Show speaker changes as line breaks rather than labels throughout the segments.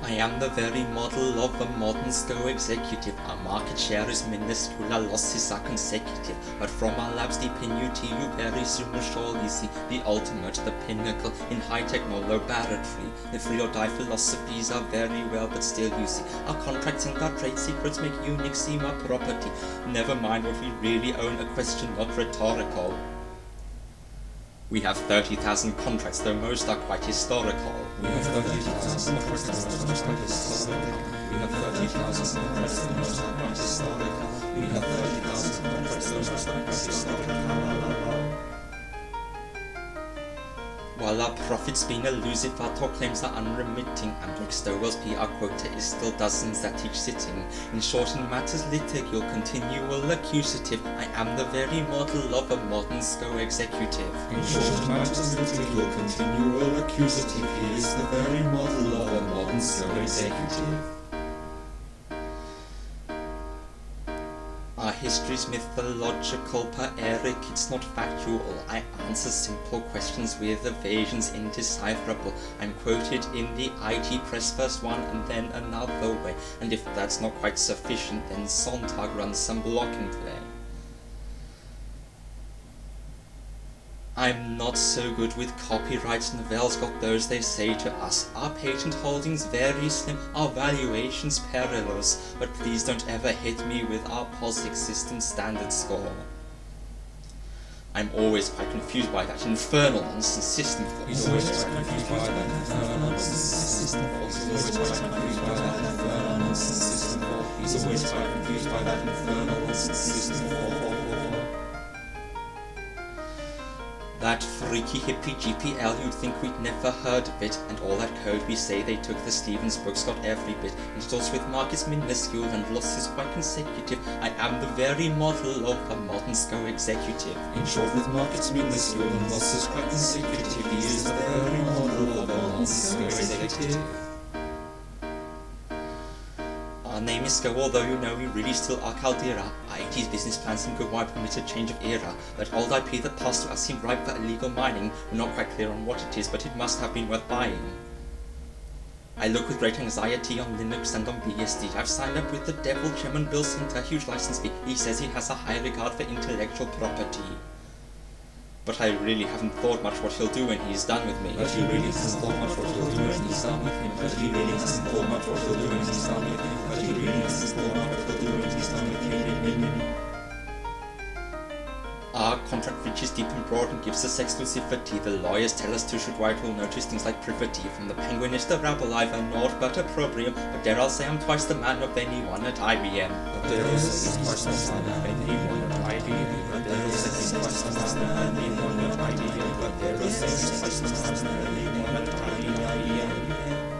I am the very model of a modern SCO executive. Our market share is minuscule, our losses are consecutive. But from our labs deep in UT, you very soon will surely see the ultimate, the pinnacle in high-tech laboratory. The free or die philosophies are very well, but still you see, our contracts and our trade secrets make Unix seem our property. Never mind what we really own, a question not rhetorical. We have 30,000 contracts, though most are quite historical.
We have 30,000 contracts, though most are quite historical. We have 30,000 contracts, though most are quite historical. We have 30,000 contracts, though most are quite historical.
While our profits being elusive, our talk claims are unremitting, and Rick Stowell's PR quota is still dozens at each sitting. In short, in matters litigial, continual accusative, I am the very model of a modern SCO executive.
In short, in matters litigial, continual accusative, he is the very model of a modern SCO executive.
Our history's mythological, per Eric, it's not factual. I answer simple questions with evasions indecipherable. I'm quoted in the IT press first one and then another way. And if that's not quite sufficient, then Sontag runs some blocking play. I'm not so good with copyrights, Novell's got those they say to us. Our patent holdings very slim, our valuations perilous, but please don't ever hit me with our POSIX system standard score. I'm always quite confused by that infernal nonsense system for.
He's always quite confused by that infernal nonsense system for. He's always quite confused by that infernal nonsense system for. He's always quite confused by that infernal nonsense system for.
That freaky hippie GPL, you'd think we'd never heard of it, and all that code we say they took the Stevens books got every bit. Installs with markets minuscule and losses quite consecutive. I am the very model of a modern SCO executive.
In short, with markets minuscule and losses quite consecutive, he is the very model of a modern SCO executive.
Our name is SCO, although you know we really still are Caldera. IT's business plans seem good while permitted change of era. That old IP that passed to us seemed ripe for illegal mining. We're not quite clear on what it is, but it must have been worth buying. I look with great anxiety on Linux and on BSD. I've signed up with the devil, Chairman Bill Sinter, huge license fee. He says he has a high regard for intellectual property. But I really haven't thought much what he'll do when he's done with me.
But he really hasn't thought much what he'll do when he's done with him. But he really hasn't thought much what he'll do when he's done with him. But he really hasn't thought much what he'll do when he's done with him.
Our contract reaches deep and broad and gives us exclusivity. The lawyers tell us to should write will notice things like privity. From the Penguinist to Rabble, I've a naught but opprobrium. But dare I'll say I'm twice the man of anyone at IBM.
But dare I'll say he's twice the man of anyone at IBM. But dare I'll say he's twice the man of anyone at IBM. But dare I'll say he's twice the man of anyone at IBM.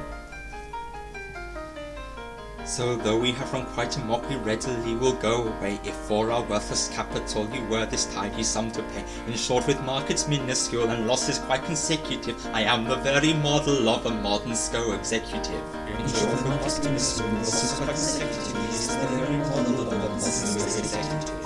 So though we have run quite amok, we readily will go away if for our worthless capital you were this tidy sum to pay. In short, with markets minuscule and losses quite consecutive, I am the very model of a modern SCO executive.
In short, with markets minuscule and losses quite consecutive, he is the very model of a modern SCO executive.